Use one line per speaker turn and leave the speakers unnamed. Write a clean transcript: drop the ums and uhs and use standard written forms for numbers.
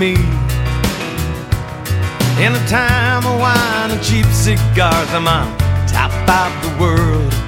me. In a time of wine and cheap cigars, I'm on top of the world.